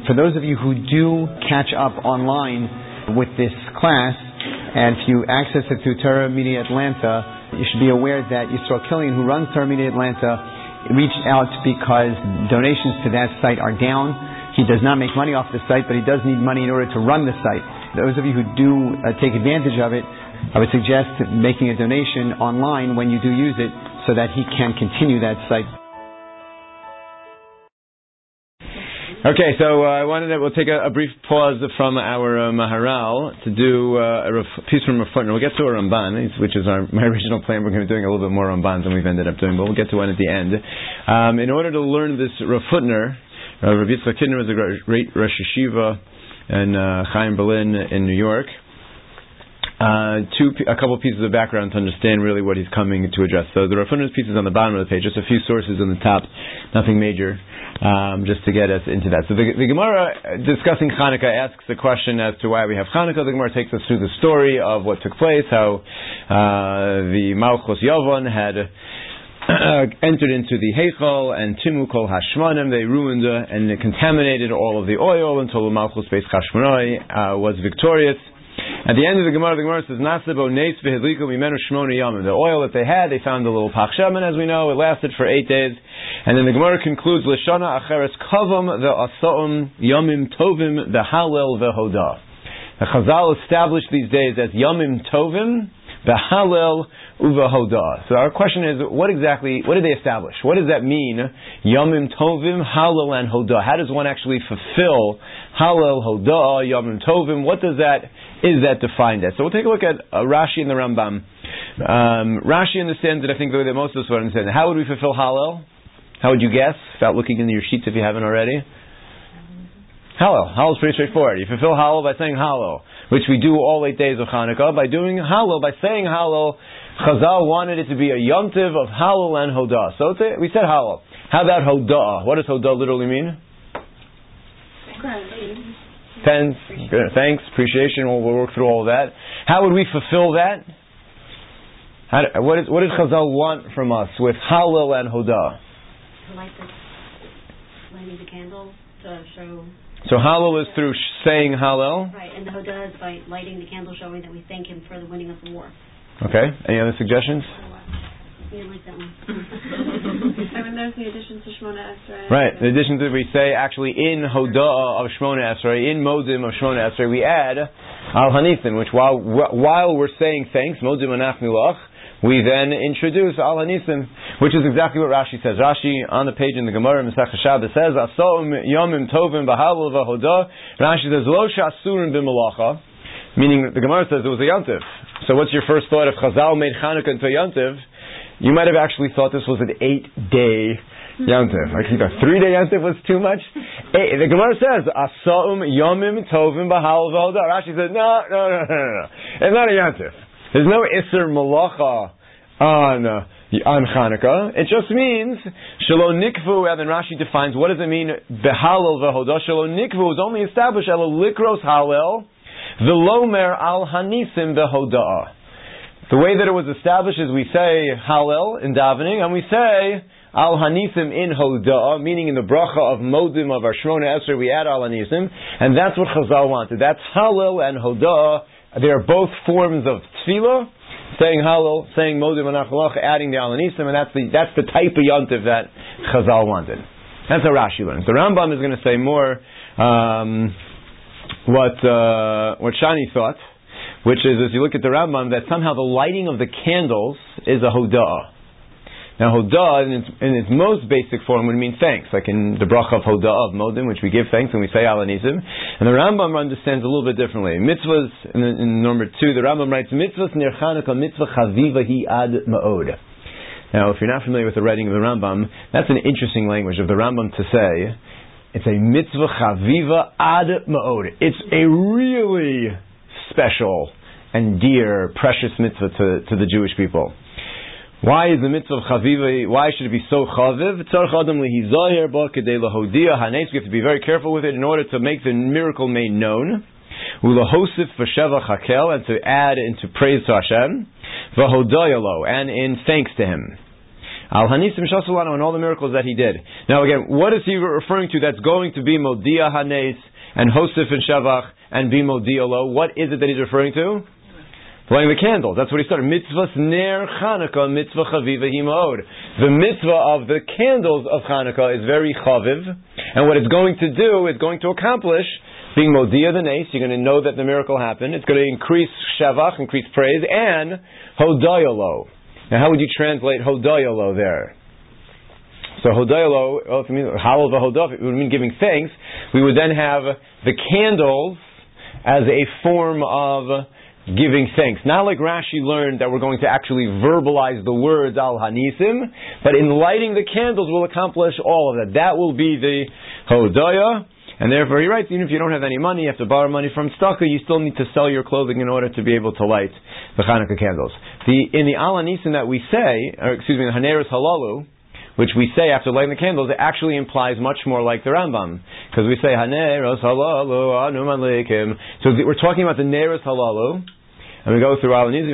For those of you who do catch up online with this class, and if you access it through Torah Media Atlanta, you should be aware that Yisrael Killian, who runs Torah Media Atlanta, reached out because donations to that site are down. He does not make money off the site, but he does need money in order to run the site. Those of you who do take advantage of it, I would suggest making a donation online when you do use it so that he can continue that site. Okay, so we'll take a brief pause from our Maharal to do a piece from a footnote. We'll get to a Ramban, which is my original plan. We're going to be doing a little bit more Ramban than we've ended up doing, but we'll get to one at the end. In order to learn this Rafutner, Rabbi Yitzchak Tidner was a great Rosh Yeshiva in Chaim Berlin in New York. A couple pieces of background to understand really what he's coming to address. So the Rafutner's piece is on the bottom of the page, just a few sources on the top, nothing major. Just to get us into that. So the Gemara, discussing Hanukkah, asks the question as to why we have Hanukkah. The Gemara takes us through the story of what took place, how the Malchus Yavon had entered into the Heichal, and Timu Kol Hashmanim, they ruined and contaminated all of the oil until the Malchus Beis Chashmonai was victorious. At the end of the Gemara says, Nasebo Nes V'Hedliku Mimenu Shmona Yamim. The oil that they had, they found a little Pach Shemen, as we know. It lasted for 8 days. And then the Gemara concludes, Lashana Acheres Kavam Ve'Asaum Yamim Tovim Ve'Halel Ve'Hodah. The Chazal established these days as Yamim Tovim Ve'Halel Uve'Hodah. So our question is, what did they establish? What does that mean? Yamim Tovim, Halel, and Hodah. How does one actually fulfill Halel, Hodah, Yamim Tovim? What is that defined as? So we'll take a look at Rashi and the Rambam. Rashi understands it, I think, the way that most of us would understand it. How would we fulfill Halel? How would you guess, without looking into your sheets if you haven't already? Halel. Halel is pretty straightforward. You fulfill Halel by saying Halel, which we do all 8 days of Hanukkah. By doing Halel, by saying Halel, Chazal wanted it to be a yomtiv of Halel and Hodah. So we said Halel. How about Hodah? What does Hodah literally mean? Thanks, appreciation. We'll work through all of that. How would we fulfill that? What does Chazal want from us with Halel and Hodah? Lighting the candle to show. So Halel is through saying Halel. Right, and the Hodah is by lighting the candle, showing that we thank him for the winning of the war. Okay. Any other suggestions? Yeah, like that one. And when there's the addition to Shmona Esrei. Right. In addition to, we say actually in Hodah of Shmona Esrei, in Modim of Shmona Esrei, we add Al Hanithin, which while we're saying thanks, Modim Anachnu Lach, we then introduce Al Hanisim, which is exactly what Rashi says. Rashi, on the page in the Gemara, Masechah Shabbos, says, Asom Yomim Tovim B'Halel V'Hodah. Rashi says, Lo Shasurim B'Malacha, meaning the Gemara says it was a Yontiv. So what's your first thought? If Chazal made Chanukah into a Yontiv, you might have actually thought this was an 8-day Yontiv. Like you thought 3-day Yontiv was too much? The Gemara says, Asom Yomim Tovim B'Halel V'Hodah. Rashi says, no. It's not a Yontiv. There's no Isser Malacha on Chanukah. It just means Shelo Nikvu, and then Rashi defines what does it mean Behalel V'Hodah. Shelo Nikvu is only established Elo Likros Halel V'Lomer Al Hanisim V'Hodah. The way that it was established is we say Halel in davening, and we say Al Hanisim in Hodah, meaning in the bracha of Modim of our Shmona Esrei we add Al Hanisim, and that's what Chazal wanted. That's Halel and Hodah. They are both forms of tefillah, saying Halel, saying Modim Anachalach, adding the Al Hanisim, and that's the type of yontiv that Chazal wanted. That's how Rashi learns. The Rambam is going to say more what Shani thought, which is, as you look at the Rambam, that somehow the lighting of the candles is a Hodah. Now, Hodah, in its most basic form, would mean thanks, like in the bracha of Hodah of Modim, which we give thanks and we say Al Hanisim. And the Rambam understands a little bit differently. Mitzvahs, in number 2, the Rambam writes, Mitzvahs nir Chanukah mitzvah chaviva hi ad ma'od. Now, if you're not familiar with the writing of the Rambam, that's an interesting language of the Rambam to say, it's a mitzvah chaviva ad ma'od. It's a really special and dear, precious mitzvah to the Jewish people. Why is the mitzvah of chaviva? Why should it be so chaviv? Tzarich adam lehizahir ba kedei lahodia hanes. We have to be very careful with it in order to make the miracle made known. Ulahosif v'sheva chakel, and to add into praise to Hashem. V'hodayalo, and in thanks to Him. Al Hanisim Shasulano, and all the miracles that he did. Now again, what is he referring to that's going to be Modia Hanes and Hosef and Shavach and be Modia Lo? What is it that he's referring to? Lighting the candles. That's what he started. Mitzvahs Ner Chanukah, Mitzvah Chaviva Himod. The mitzvah of the candles of Chanukah is very chaviv, and what it's going to do, it's going to accomplish being Modia the Nes. You're going to know that the miracle happened. It's going to increase Shavach, increase praise, and Hodaya Lo. Now, how would you translate Hodaya Lo there? So Hodaya Lo, if it means Halal v'Hodah, it would mean giving thanks. We would then have the candles as a form of giving thanks. Not like Rashi learned that we're going to actually verbalize the words Al Hanisim, but in lighting the candles will accomplish all of that. That will be the Hodaya, and therefore he writes, even if you don't have any money, you have to borrow money from tzedakah, you still need to sell your clothing in order to be able to light the Hanukkah candles. In the Al Hanisim that we say, the Haneros Halalu, which we say after lighting the candles, it actually implies much more like the Rambam. Because we say, Haneros Halalu, Anu Malikim. So we're talking about the Neros Halalu, and we go through Al Hanisim,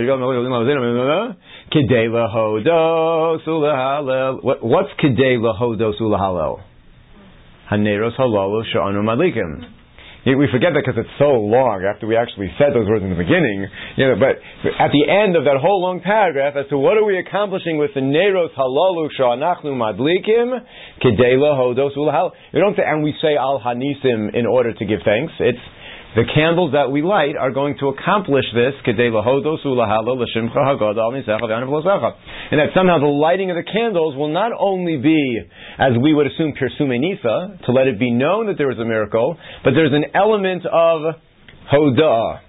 Kidei Lahodo Sulahalel. What's Kidei Lahodo Sulahalel? Haneros Halalu Sha'anu Malikim. We forget that because it's so long after we actually said those words in the beginning. But at the end of that whole long paragraph, as to what are we accomplishing with the Neros Halalu Sha'anachnu Madlikim, Kidei Lahodos Ulahal. We don't say, and we say Al Hanisim in order to give thanks. It's the candles that we light are going to accomplish this, Kidei Lahodos Ulahal L'Shimcha Hagada Al Nisecha V'Anav L'Secha. And that somehow the lighting of the candles will not only be, as we would assume, Pirsume Nisa, to let it be known that there was a miracle, but there's an element of Hodah.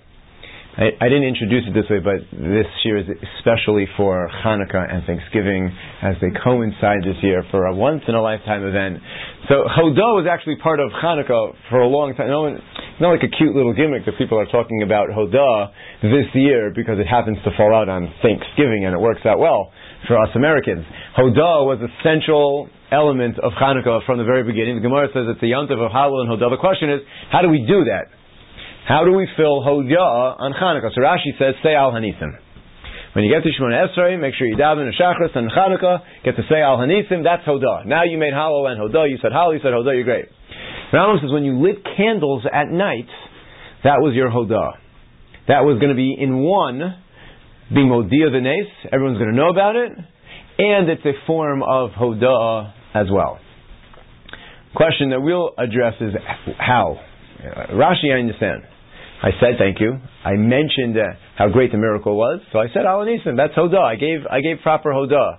I didn't introduce it this way, but this year is especially for Hanukkah and Thanksgiving, as they coincide this year for a once-in-a-lifetime event. So Hodah was actually part of Hanukkah for a long time. It's not like a cute little gimmick that people are talking about Hodah this year because it happens to fall out on Thanksgiving and it works out well for us Americans. Hodah was an essential element of Hanukkah from the very beginning. The Gemara says it's the Yontif of Halal and Hodah. The question is, how do we do that? How do we fill Hodah on Chanukah? So Rashi says, say Al Hanisim. When you get to Shemona Esrei, make sure you daven and Shachris and Chanukah, get to say Al Hanisim, that's Hodah. Now you made Halal and Hodah, you said Halal, you said Hodah, you're great. Rambam says when you lit candles at night, that was your Hodah. That was going to be in one, being Modia the Nes, everyone's going to know about it, and it's a form of Hodah as well. Question that we'll address is how? Rashi, I understand. I said thank you. I mentioned how great the miracle was, so I said Al Hanisim. That's Hodah. I gave proper Hodah.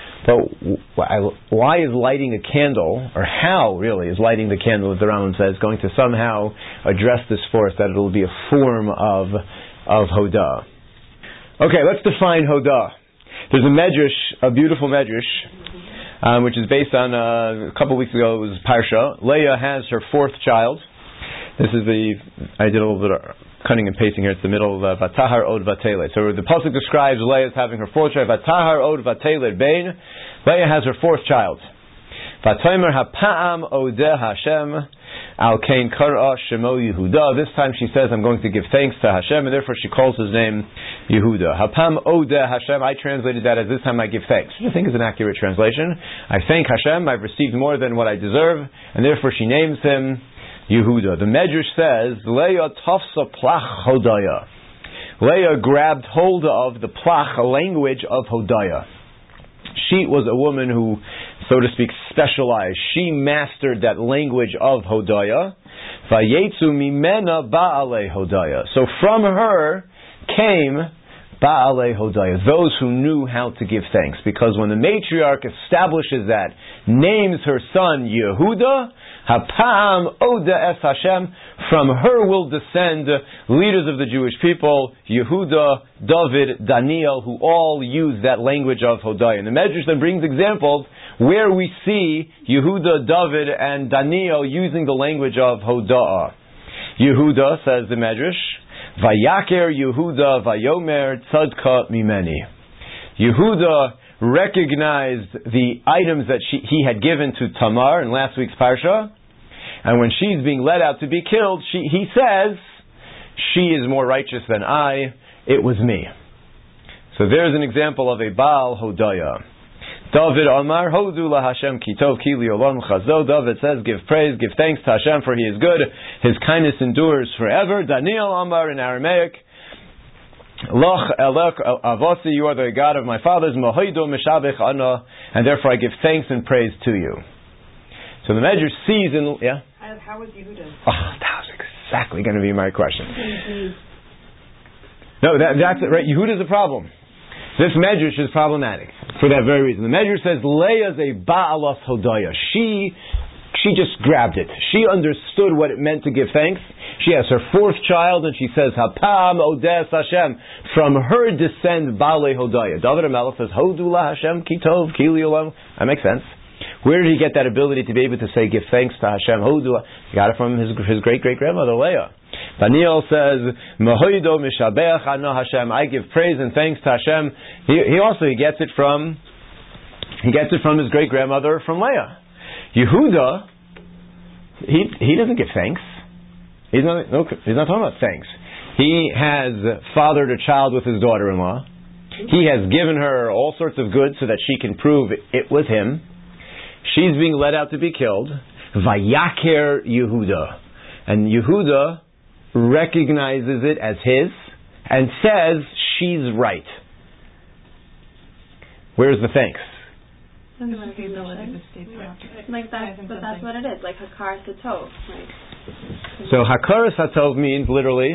But why is lighting a candle, or how really is lighting the candle, as the Rambam says, going to somehow address this for us that it will be a form of Hodah? Okay, let's define Hodah. There's a medrash, a beautiful medrash, which is based on a couple weeks ago. It was Parsha. Leah has her fourth child. This is I did a little bit of cutting and pasting here. It's the middle of Vatahar Od Vatele. So the pasuk describes Leah as having her fourth child. Vatahar Od Vatele Bain. Leah has her fourth child. Vatomer Hapa'am Odeh Hashem Al Kain Kara Shemo Yehuda. This time she says, I'm going to give thanks to Hashem, and therefore she calls his name Yehuda. Hapam Odeh Hashem. I translated that as this time I give thanks, which I think is an accurate translation. I thank Hashem. I've received more than what I deserve, and therefore she names him Yehuda. The Medrash says, Leah tafsa plach Hodaya. Leah grabbed hold of the plach, a language of Hodaya. She was a woman who, so to speak, specialized. She mastered that language of Hodaya. Vayetzu mimena ba'alei Hodaya. So from her came ba'alei Hodaya, those who knew how to give thanks. Because when the matriarch establishes that, names her son Yehuda, Hapam Oda Es Hashem, from her will descend leaders of the Jewish people, Yehuda, David, Daniel, who all use that language of Hodaya. And the Medrash then brings examples where we see Yehuda, David, and Daniel using the language of Hodah. Yehuda, says the Medrash, Vayaker Yehuda Vayomer Tzadka Mimeni. Yehuda recognized the items that he had given to Tamar in last week's Parsha, and when she's being led out to be killed, he says, she is more righteous than I, it was me. So there's an example of a Baal Hodaya. David Omar, Hodu la Hashem ki tov ki li'olam chazo. David says, give praise, give thanks to Hashem, for He is good. His kindness endures forever. Daniel Omar in Aramaic, Loch elok avosi, you are the God of my fathers, Mohido mishabech ana, and therefore I give thanks and praise to you. So the Medrash sees in, yeah? How was Yehuda? Oh, that was exactly going to be my question. No, that's it, right? Yehuda's a problem. This Medrash is problematic for that very reason. The Medrash says, Leah's a ba'alas hodaya. She just grabbed it. She understood what it meant to give thanks. She has her fourth child, and she says, Hapam odes Hashem. From her descend Baalei Hodaya. David HaMelech says, Hodu la Hashem ki tov ki li'olam. That makes sense. Where did he get that ability to be able to say, give thanks to Hashem? Hodu. He got it from his great-great-grandmother, Leah. Daniel says, Mehoido mishabeach ana Hashem. I give praise and thanks to Hashem. He gets it from his great-grandmother, from Leah. Yehuda, he doesn't give thanks. He's not talking about thanks. He has fathered a child with his daughter-in-law. He has given her all sorts of goods so that she can prove it was him. She's being led out to be killed. Vayaker Yehuda. And Yehuda recognizes it as his and says she's right. Where's the thanks? Like that's what it is. Like Hakar Satov. So Hakar Satov means literally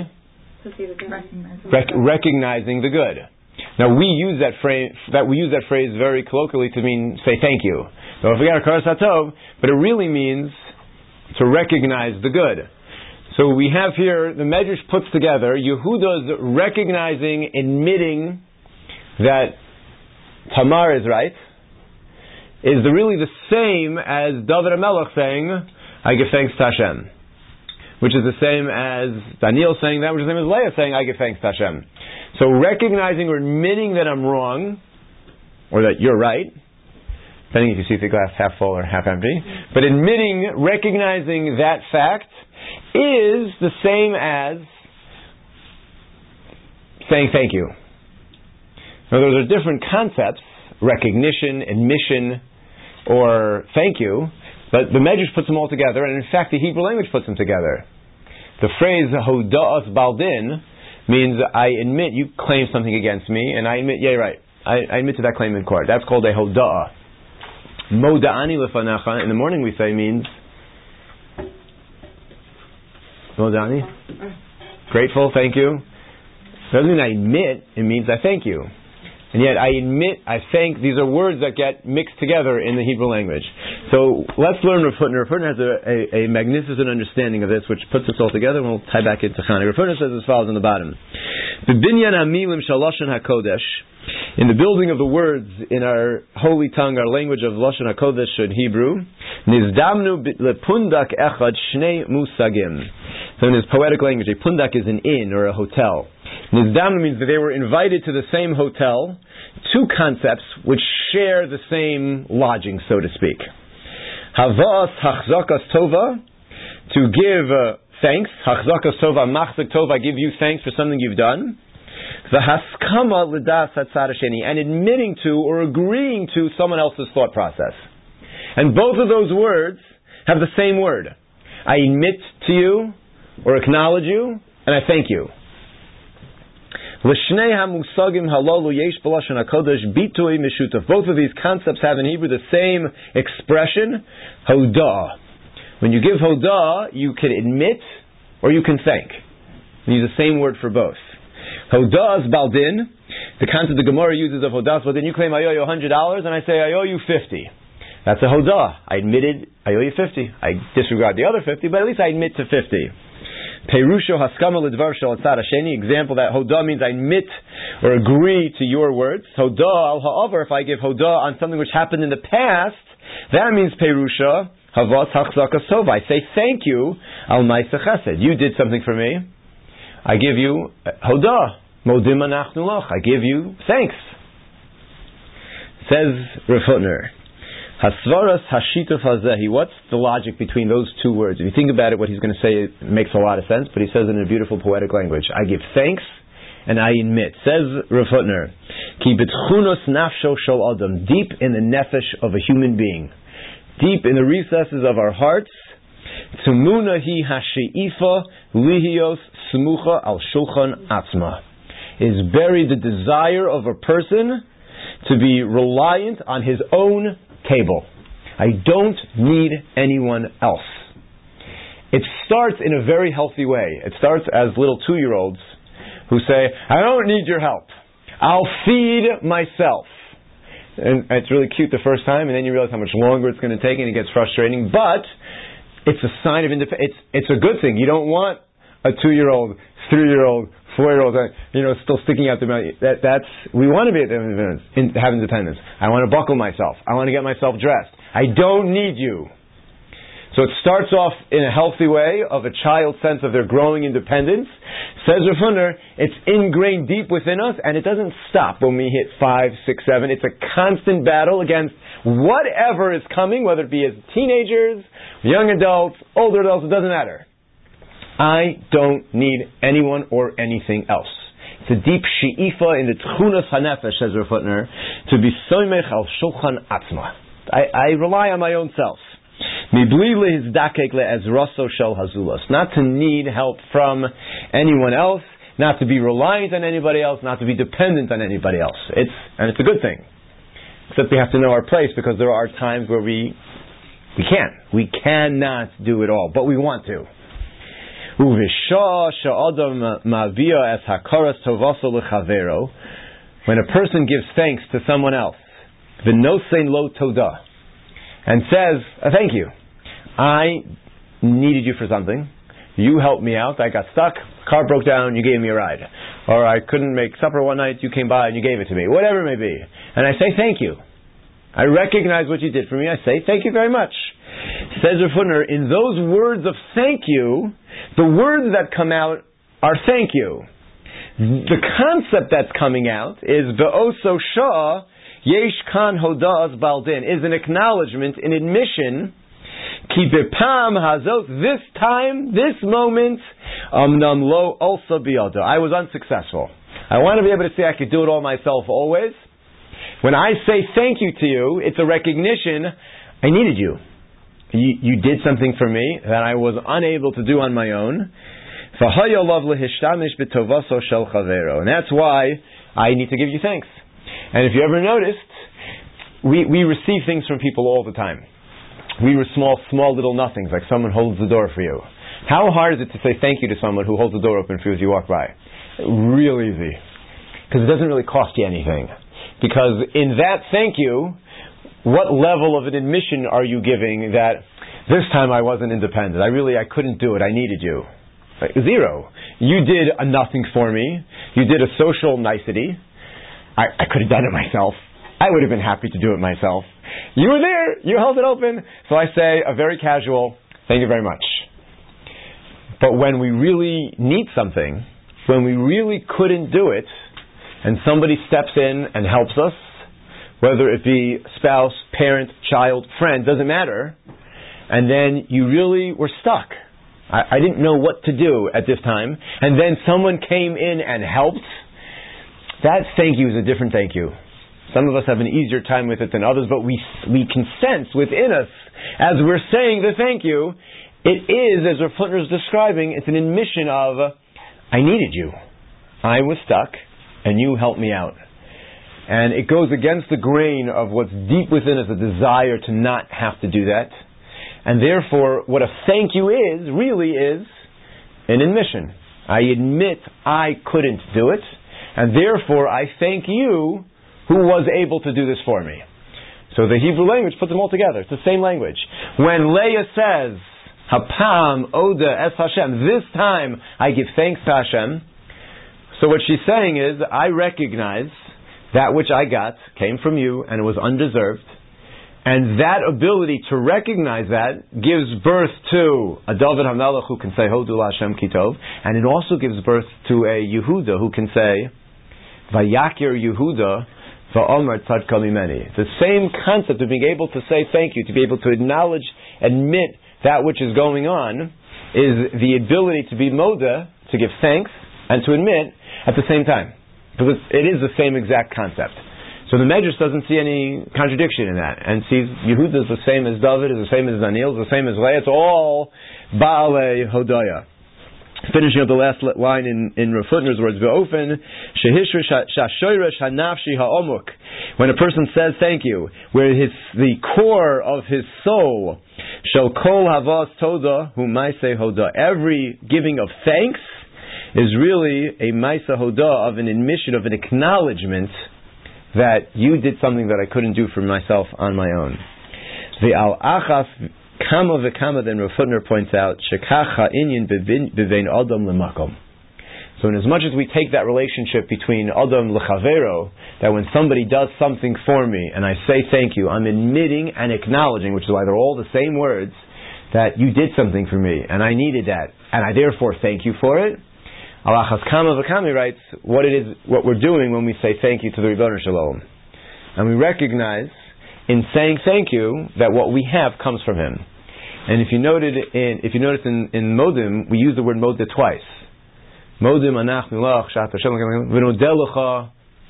recognizing the good. Now we use that phrase very colloquially to mean say thank you. So if we got Hakar Satov, but it really means to recognize the good. So we have here, the Medrash puts together, Yehuda's recognizing, admitting that Tamar is right, is really the same as David HaMelech saying, I give thanks to Hashem. Which is the same as Daniel saying that, which is the same as Leah saying, I give thanks to Hashem. So recognizing or admitting that I'm wrong, or that you're right, depending if you see the glass half full or half empty, but recognizing that fact is the same as saying thank you. Now those are different concepts, recognition, admission, or thank you, but the Medrash puts them all together, and in fact the Hebrew language puts them together. The phrase Hoda'as Baldin means I admit you claim something against me, and I admit, yeah, right, I admit to that claim in court. That's called a Hoda'ah. Moda'ani lefanecha, in the morning we say, means Moda'ani? Grateful, thank you. Doesn't mean I admit, it means I thank you. And yet I admit, I thank, these are words that get mixed together in the Hebrew language. So let's learn Rav Hutner. Rav Hutner has a magnificent understanding of this, which puts us all together, and we'll tie back into Chanukah. Rav Hutner says as follows on the bottom. B'binyan hamilim shel Lashon HaKodesh, in the building of the words in our holy tongue, our language of Lashon HaKodesh in Hebrew, nizdamnu lepundak echad shnei musagim. So in his poetic language, a pundak is an inn or a hotel. Nizdamnu means that they were invited to the same hotel, two concepts which share the same lodging, so to speak. Havas hachzakas tova, to give thanks. Hachzakas tova, machzak tova, I give you thanks for something you've done. V'haskama l'das hatzad hasheni, and admitting to or agreeing to someone else's thought process. And both of those words have the same word. I admit to you, or acknowledge you, and I thank you. Both of these concepts have in Hebrew the same expression, hodah. When you give hodah, you can admit or you can thank. We use the same word for both. Hodah is baldin. The concept the Gemara uses of hodah is baldin. You claim I owe you $100 and I say I owe you 50. That's a hodah. I admitted I owe you 50. I disregard the other 50, but at least I admit to 50. Perusho haskama l'dvar shel hatzad hasheni. Example that hodah means I admit or agree to your words. Hodah al ha'avar, if I give hodah on something which happened in the past, that means perusha havas hachzakas tova. I say thank you al ma'aseh chesed. You did something for me. I give you hodah. Modim anachnu loch. I give you thanks. Says Rav Hutner. Hasvaras hashituf hazehi. What's the logic between those two words? If you think about it, what he's going to say makes a lot of sense, but he says it in a beautiful poetic language. I give thanks and I admit. Says Rav Hutner, Ki betchunos nafsho shel adam, deep in the nefesh of a human being, deep in the recesses of our hearts, Tumuna hi hashi'ifa lihios smucha al shulchan atzma, is buried the desire of a person to be reliant on his own table. I don't need anyone else. It starts in a very healthy way. It starts as little 2-year-olds who say, I don't need your help. I'll feed myself. And it's really cute the first time, and then you realize how much longer it's going to take, and it gets frustrating. But it's a sign of independence. It's a good thing. You don't want a 2-year-old, 3-year-old, 4-year-old, still sticking out the mouth. We want to be have independence. I want to buckle myself. I want to get myself dressed. I don't need you. So it starts off in a healthy way of a child's sense of their growing independence. Says Rav Hutner, it's ingrained deep within us, and it doesn't stop when we hit 5, 6, 7. It's a constant battle against whatever is coming, whether it be as teenagers, young adults, older adults, it doesn't matter. I don't need anyone or anything else. It's a deep she'ifa in the tchunas hanefesh, says Rav Hutner, to be soymech al shulchan atzma. I rely on my own self. Not to need help from anyone else, not to be reliant on anybody else, not to be dependent on anybody else. It's a good thing. Except we have to know our place, because there are times where we can't. We cannot do it all, but we want to. When a person gives thanks to someone else, v'nosein lo toda, and says, thank you. I needed you for something. You helped me out. I got stuck. Car broke down. You gave me a ride. Or I couldn't make supper one night. You came by and you gave it to me. Whatever it may be. And I say thank you. I recognize what you did for me. I say thank you very much. Says Rav Hutner, in those words of thank you, the words that come out are thank you. The concept that's coming out is be'oso shah yesh kan hoda'as baldin, is an acknowledgement, an admission, ki bepam hazot, this time, this moment, amnam lo also biyada, I was unsuccessful. I want to be able to say I could do it all myself always. When I say thank you to you, it's a recognition, I needed you. You did something for me that I was unable to do on my own. And that's why I need to give you thanks. And if you ever noticed, we receive things from people all the time. We were small little nothings, like someone holds the door for you. How hard is it to say thank you to someone who holds the door open for you as you walk by? Real easy. Because it doesn't really cost you anything. Because in that thank you, what level of an admission are you giving that this time I wasn't independent? I couldn't do it. I needed you. Zero. You did a nothing for me. You did a social nicety. I could have done it myself. I would have been happy to do it myself. You were there. You held it open. So I say a very casual, thank you very much. But when we really need something, when we really couldn't do it, and somebody steps in and helps us, whether it be spouse, parent, child, friend, doesn't matter, and then you really were stuck. I didn't know what to do at this time, and then someone came in and helped. That thank you is a different thank you. Some of us have an easier time with it than others, but we can sense within us, as we're saying the thank you, it is, as Rav Hutner is describing, it's an admission of, I needed you. I was stuck, and you helped me out. And it goes against the grain of what's deep within us, a desire to not have to do that. And therefore, what a thank you is, really is, an admission. I admit I couldn't do it, and therefore I thank you who was able to do this for me. So the Hebrew language puts them all together. It's the same language. When Leah says, Hapam Oda Es Hashem, this time I give thanks to Hashem. So what she's saying is, I recognize that which I got came from you and it was undeserved. And that ability to recognize that gives birth to a David HaMelech who can say, Hodu LaHashem Kitov. And it also gives birth to a Yehuda who can say, Vayakir Yehuda Va'omer Tzadka Mimeni. The same concept of being able to say thank you, to be able to acknowledge, admit that which is going on, is the ability to be moda, to give thanks, and to admit, at the same time. Because it is the same exact concept. So the Medrash doesn't see any contradiction in that, and sees Yehuda is the same as David, is the same as Daniel, is the same as Leah. It's all Baalei Hodaya. Finishing up the last line in Rav Hutner's words, Ve'ofen shehishrish shashoyresh hanafshi ha'omuk. When a person says thank you, where the core of his soul, shel kol havas toda hu maaseh hoda. Every giving of thanks is really a maaseh hoda, of an admission, of an acknowledgement that you did something that I couldn't do for myself on my own. The al achas kama v'kama, then Rav Hutner points out, shekacha inyan b'vein adam l'makom. So in as much as we take that relationship between adam l'chavero, that when somebody does something for me and I say thank you, I'm admitting and acknowledging, which is why they're all the same words, that you did something for me and I needed that, and I therefore thank you for it. Alachas Kama V'Kami writes what we're doing when we say thank you to the Ribono Shel Olam, and we recognize in saying thank you that what we have comes from Him. And if you notice in Modim, we use the word Modah twice. Modim Anach Nilach Shat Hashem V'Nodelecha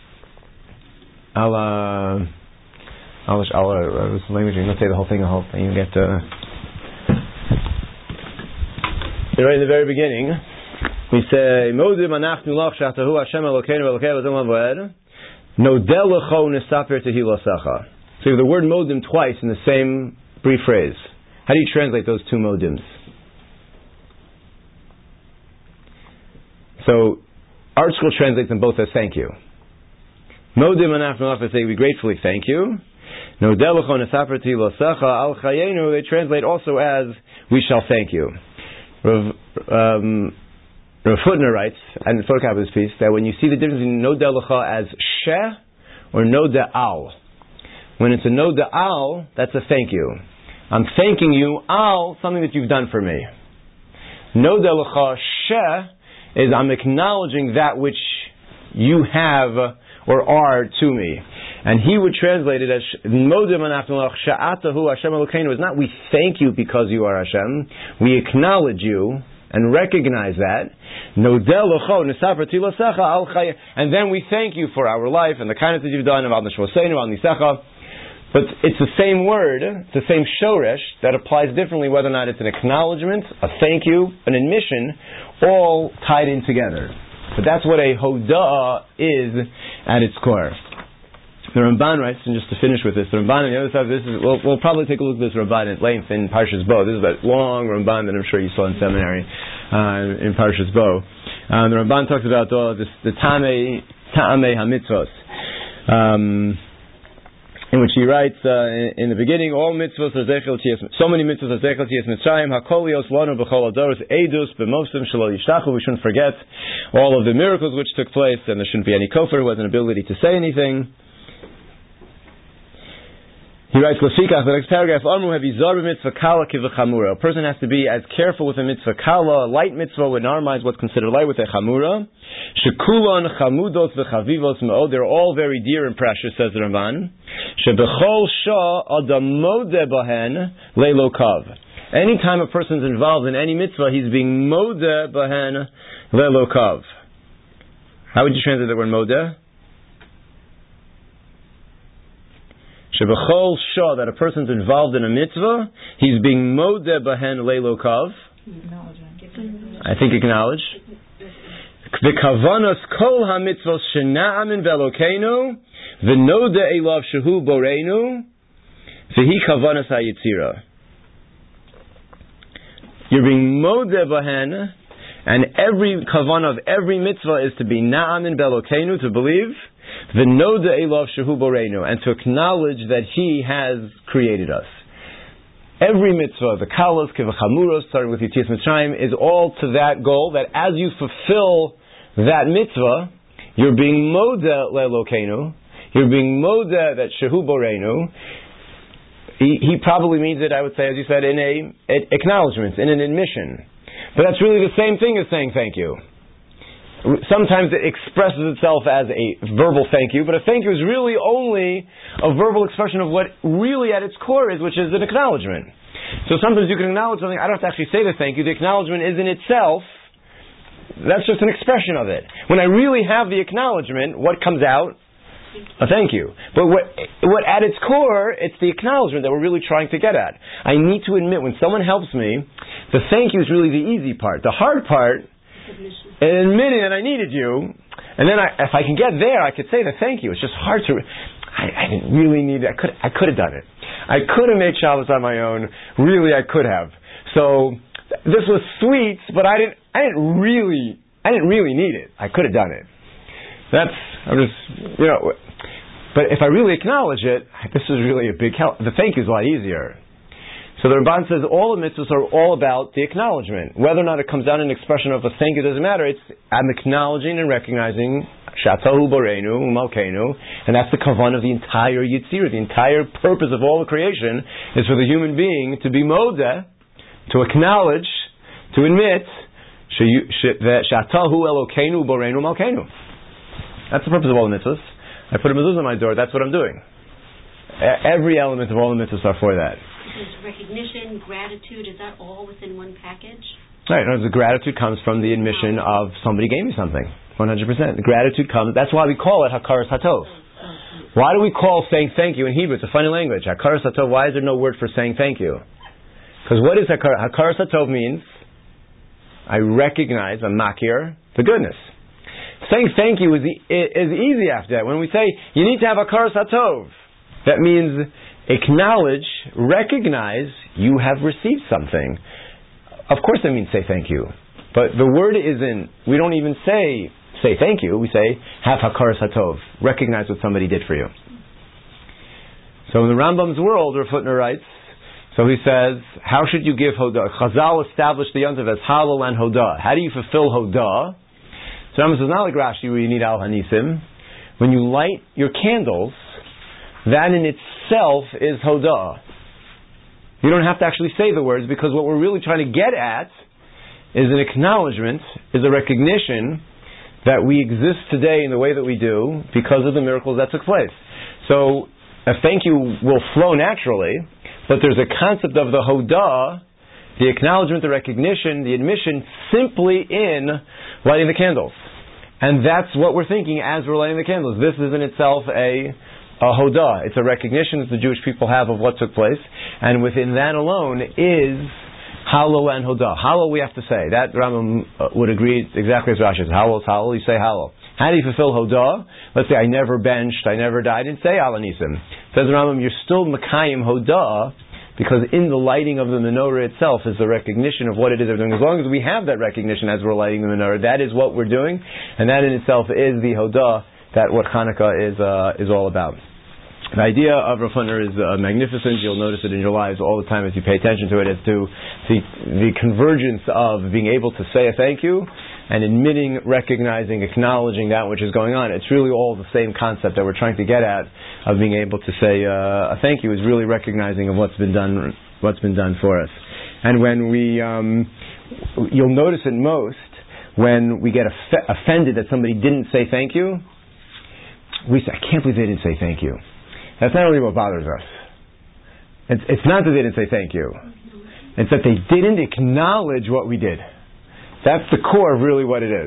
Ala this language. You don't say the whole thing. You get right in the very beginning. We say, Modim anachnu lach shatahu Hashem Elokeinu Elokei V'Adam Avoed Nodel Lecho Nesaper Tehilasecha. So you have the word Modim twice in the same brief phrase. How do you translate those two Modims? So Art School translates them both as thank you. Modim anachnu lach, say we gratefully thank you. Nodel Lecho Nesaper Tehilasecha Al Chayenu, they translate also as we shall thank you. Rav Hutner writes, and the photocopy of this piece, that when you see the difference in no delecha as she or no de'al, when it's a no de'al, that's a thank you. I'm thanking you, al, something that you've done for me. No delecha she is I'm acknowledging that which you have or are to me. And he would translate it as Modim anachnu lach she'atahu Hashem Elokeinu. It's not we thank you because you are Hashem. We acknowledge you and recognize that. And then we thank you for our life and the kindness that you've done. But it's the same word, it's the same shoresh that applies differently whether or not it's an acknowledgement, a thank you, an admission, all tied in together. But that's what a hodah is at its core. The Ramban writes, and just to finish with this, the Ramban on the other side of this is, we'll probably take a look at this Ramban at length in Parshas Bo. This is that long Ramban that I'm sure you saw in seminary in Parshas Bo. The Ramban talks about the Ta'amei HaMitzvos, in which he writes in the beginning, all mitzvos are zechel tiyas, so many mitzvos are zechel tiyas Mitzrayim, hakolios lanu b'chol adoros edus b'mosem shelo yishtachu. We shouldn't forget all of the miracles which took place, and there shouldn't be any kofar who has an ability to say anything. He writes, the next paragraph, a person has to be as careful with a mitzvah kala, a light mitzvah, in our minds what's considered light, with a chamura. Shekulon chamudot v'chavivos me'od, they're all very dear and precious, says the Ramban. Shebechol shah adam modeh bahen leilo kav. Anytime a person's involved in any mitzvah, he's being modeh bahen leilo kav. How would you translate the word modeh? Shebechol shah, that a person's involved in a mitzvah, he's being modeh bahen leilo kav. I think acknowledge. V'kavanos kol ha-mitzvos shena'amin ve'elokeinu v'nodeh elav shehu boreinu v'hi kavanos ha-yitzira. You're being modeh bahen, and every kavanah of every mitzvah is to be na'amin ve'elokeinu, to believe, v'nodeh elav shehu boreinu, and to acknowledge that He has created us. Every mitzvah, the kalos, kivchamuros, starting with Yetzias Mitzrayim, is all to that goal, that as you fulfill that mitzvah, you're being modeh le'elokeinu, you're being modeh that shehu boreinu. He probably means it, I would say, as you said, in an acknowledgement, in an admission. But that's really the same thing as saying thank you. Sometimes it expresses itself as a verbal thank you, but a thank you is really only a verbal expression of what really at its core is, which is an acknowledgement. So sometimes you can acknowledge something, I don't have to actually say the thank you, the acknowledgement is in itself that's just an expression of it. When I really have the acknowledgement, what comes out? A thank you. But what at its core, it's the acknowledgement that we're really trying to get at. I need to admit, when someone helps me, the thank you is really the easy part. The hard part is admitting that I needed you, and then if I can get there, I could say the thank you. It's just hard to... I didn't really need it. I could have done it. I could have made Shabbos on my own. Really, I could have. So this was sweet, but I didn't really need it. I could have done it. But if I really acknowledge it, this is really a big help. The thank you is a lot easier. So the Ramban says all the mitzvahs are all about the acknowledgement. Whether or not it comes out in an expression of a thank you doesn't matter. I'm acknowledging and recognizing Shatahu Boreinu Malkeinu, and that's the kavan of the entire Yitzirah. The entire purpose of all the creation is for the human being to be modeh, to acknowledge, to admit that Shatahu Elokeinu Boreinu Malkeinu. That's the purpose of all the mitzvahs. I put a mezuzah on my door, that's what I'm doing. Every element of all the mitzvahs are for that. Is recognition, gratitude, is that all within one package? Right, the gratitude comes from the admission of somebody gave me something. 100%. The gratitude comes, that's why we call it Hakaras Hatov. Why do we call saying thank you in Hebrew? It's a funny language. Hakaras Hatov, why is there no word for saying thank you? Because what is Hakaras Hatov means? I recognize, I'm makir, the goodness. Saying thank you is easy after that. When we say, you need to have Hakaras Hatov, that means acknowledge, recognize you have received something. Of course that means say thank you. But the word isn't, we don't even say thank you, we say have Hakaras Hatov, recognize what somebody did for you. So in the Rambam's world, Rav Hutner writes, so he says, how should you give Hodah? Chazal established the Yontiv as Halal and Hodah. How do you fulfill Hodah? So Rambam says, not like Rashi where you need Al Hanisim. When you light your candles, that in itself is Hodah. You don't have to actually say the words, because what we're really trying to get at is an acknowledgement, is a recognition that we exist today in the way that we do because of the miracles that took place. So a thank you will flow naturally, but there's a concept of the Hodah, the acknowledgement, the recognition, the admission, simply in lighting the candles. And that's what we're thinking as we're lighting the candles. This is in itself a Hodah. It's a recognition that the Jewish people have of what took place, and within that alone is Halal and Hodah. Halal we have to say. That Rambam would agree exactly as Rashi says. Halal is Halal, you say Halal. How do you fulfill Hodah? Let's say I never benched, I never died, and say Al Hanisim. Says the Rambam, you're still Makayim Hodah, because in the lighting of the menorah itself is the recognition of what it is we're doing. As long as we have that recognition as we're lighting the menorah, that is what we're doing, and that in itself is the Hodah, that what Hanukkah is all about. The idea of Rav Hutner is magnificent. You'll notice it in your lives all the time as you pay attention to it, as to the convergence of being able to say a thank you and admitting, recognizing, acknowledging that which is going on. It's really all the same concept that we're trying to get at, of being able to say a thank you is really recognizing of what's been done for us. And when you'll notice it most when we get offended that somebody didn't say thank you. We say, I can't believe they didn't say thank you. That's not really what bothers us. It's not that they didn't say thank you. It's that they didn't acknowledge what we did. That's the core of really what it is.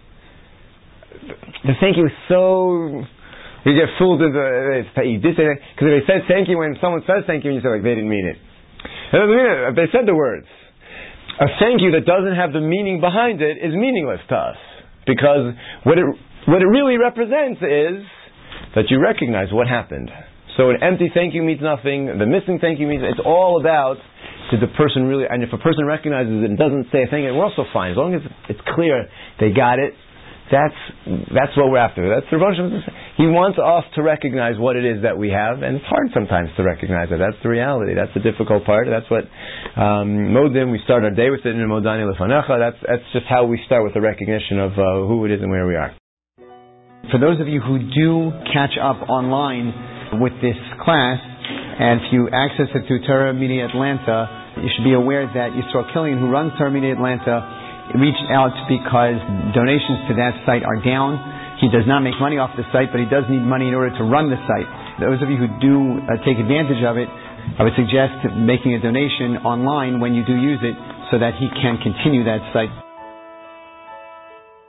The thank you is so... We get fooled into you did say that, because if they said thank you, when someone says thank you, and you say like they didn't mean it. They doesn't mean it. They said the words. A thank you that doesn't have the meaning behind it is meaningless to us, because what it really represents is that you recognize what happened. So an empty thank you means nothing. The missing thank you means it's all about did the person really. And if a person recognizes it and doesn't say a thank you, we're also fine as long as it's clear they got it. That's what we're after. That's the Rosh Hashanah. He wants us to recognize what it is that we have, and it's hard sometimes to recognize it. That's the reality. That's the difficult part. That's what Modim. We start our day with it in Modani Lefanecha. That's just how we start with the recognition of who it is and where we are. For those of you who do catch up online with this class, and if you access it through Torah Media Atlanta, you should be aware that Yisrael Killian, who runs Torah Media Atlanta, reached out because donations to that site are down. He does not make money off the site, but he does need money in order to run the site. Those of you who do take advantage of it, I would suggest making a donation online when you do use it so that he can continue that site.